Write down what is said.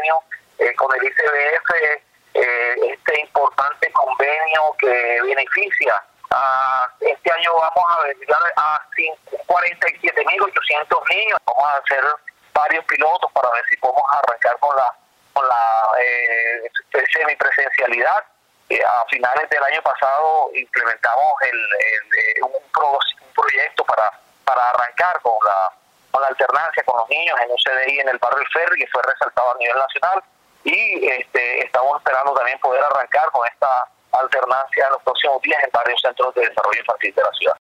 convenio con el ICBF, este importante convenio que beneficia este año vamos a llegar a 47.800 niños. Vamos a hacer varios pilotos para ver si podemos arrancar con la semipresencialidad. A finales del año pasado implementamos un proyecto para arrancar con la alternancia con los niños en un CDI en el barrio El Ferry, que fue resaltado a nivel nacional, y estamos esperando también poder arrancar con esta alternancia en los próximos días en varios centros de desarrollo infantil de la ciudad.